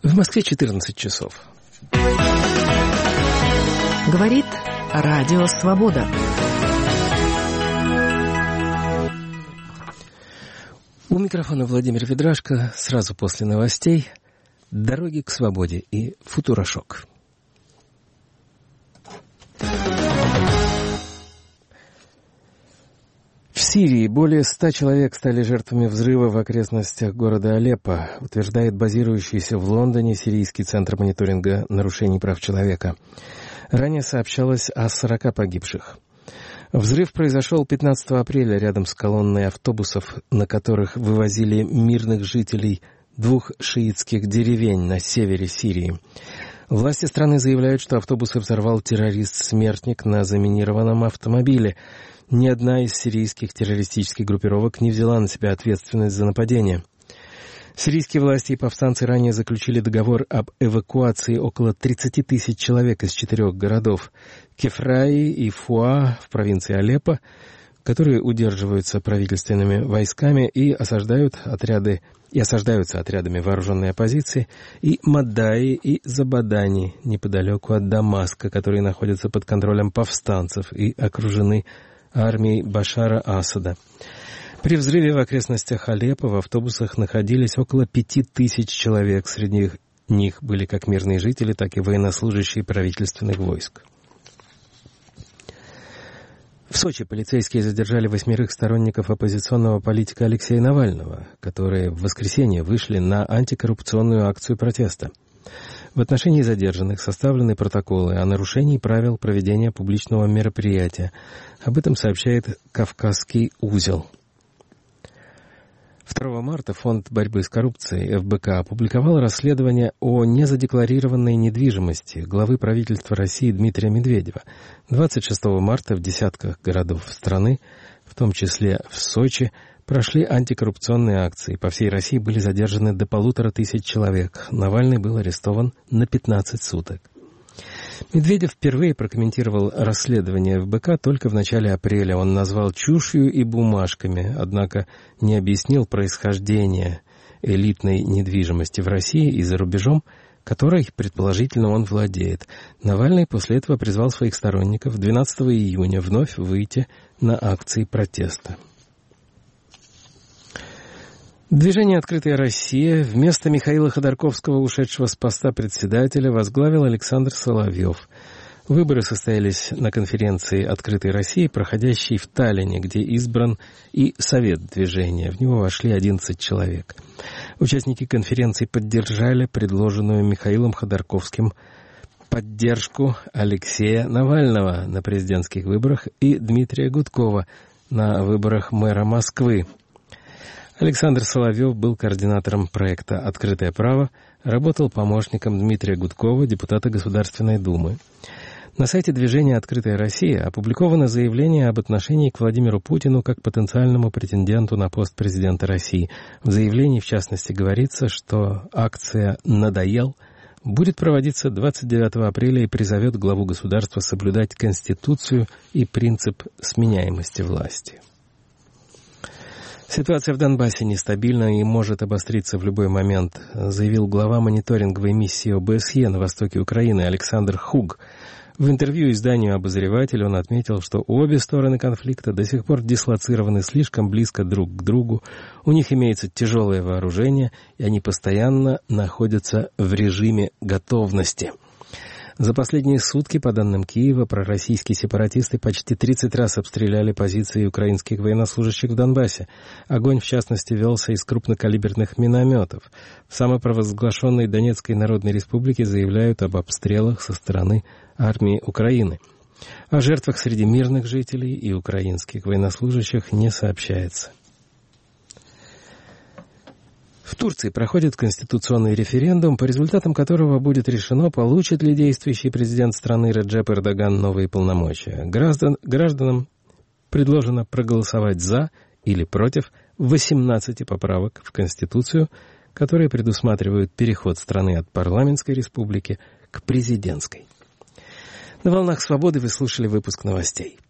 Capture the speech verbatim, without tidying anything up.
В Москве четырнадцать часов. Говорит Радио Свобода. У микрофона Владимир Ведрашко. Сразу после новостей «Дороги к свободе» и «Футурошок». В Сирии более ста человек стали жертвами взрыва в окрестностях города Алеппо, утверждает базирующийся в Лондоне Сирийский центр мониторинга нарушений прав человека. Ранее сообщалось о сорока погибших. Взрыв произошел пятнадцатого апреля рядом с колонной автобусов, на которых вывозили мирных жителей двух шиитских деревень на севере Сирии. Власти страны заявляют, что автобусы взорвал террорист-смертник на заминированном автомобиле. Ни одна из сирийских террористических группировок не взяла на себя ответственность за нападение. Сирийские власти и повстанцы ранее заключили договор об эвакуации около тридцати тысяч человек из четырех городов – Кефраи и Фуа в провинции Алеппо, которые удерживаются правительственными войсками и осаждают отряды и осаждаются отрядами вооруженной оппозиции, и Мадаи и Забадани неподалеку от Дамаска, которые находятся под контролем повстанцев и окружены армией Башара Асада. При взрыве в окрестностях Алеппо в автобусах находились около пяти тысяч человек. Среди них были как мирные жители, так и военнослужащие правительственных войск. В Сочи полицейские задержали восьмерых сторонников оппозиционного политика Алексея Навального, которые в воскресенье вышли на антикоррупционную акцию протеста. В отношении задержанных составлены протоколы о нарушении правил проведения публичного мероприятия. Об этом сообщает «Кавказский узел». второго марта Фонд борьбы с коррупцией эф бэ ка опубликовал расследование о незадекларированной недвижимости главы правительства России Дмитрия Медведева. двадцать шестого марта в десятках городов страны, в том числе в Сочи, прошли антикоррупционные акции. По всей России были задержаны до полутора тысяч человек. Навальный был арестован на пятнадцать суток. Медведев впервые прокомментировал расследование эф бэ ка только в начале апреля. Он назвал чушью и бумажками, однако не объяснил происхождение элитной недвижимости в России и за рубежом, которой, предположительно, он владеет. Навальный после этого призвал своих сторонников двенадцатого июня вновь выйти на акции протеста. Движение «Открытая Россия» вместо Михаила Ходорковского, ушедшего с поста председателя, возглавил Александр Соловьев. Выборы состоялись на конференции «Открытой России», проходящей в Таллине, где избран и совет движения. В него вошли одиннадцать человек. Участники конференции поддержали предложенную Михаилом Ходорковским поддержку Алексея Навального на президентских выборах и Дмитрия Гудкова на выборах мэра Москвы. Александр Соловьев был координатором проекта «Открытое право», работал помощником Дмитрия Гудкова, депутата Государственной Думы. На сайте движения «Открытая Россия» опубликовано заявление об отношении к Владимиру Путину как потенциальному претенденту на пост президента России. В заявлении, в частности, говорится, что акция «Надоел» будет проводиться двадцать девятого апреля и призовет главу государства соблюдать Конституцию и принцип сменяемости власти. Ситуация в Донбассе нестабильна и может обостриться в любой момент, заявил глава мониторинговой миссии о бэ эс е на востоке Украины Александр Хуг. В интервью изданию «Обозреватель» он отметил, что обе стороны конфликта до сих пор дислоцированы слишком близко друг к другу, у них имеется тяжелое вооружение, и они постоянно находятся в режиме готовности. За последние сутки, по данным Киева, пророссийские сепаратисты почти тридцать раз обстреляли позиции украинских военнослужащих в Донбассе. Огонь, в частности, велся из крупнокалиберных минометов. В самопровозглашенной Донецкой Народной Республике заявляют об обстрелах со стороны армии Украины. О жертвах среди мирных жителей и украинских военнослужащих не сообщается. В Турции проходит конституционный референдум, по результатам которого будет решено, получит ли действующий президент страны Реджеп Эрдоган новые полномочия. Граждан, гражданам предложено проголосовать «за» или «против» восемнадцати поправок в Конституцию, которые предусматривают переход страны от парламентской республики к президентской. На «Волнах Свободы» вы слушали выпуск новостей.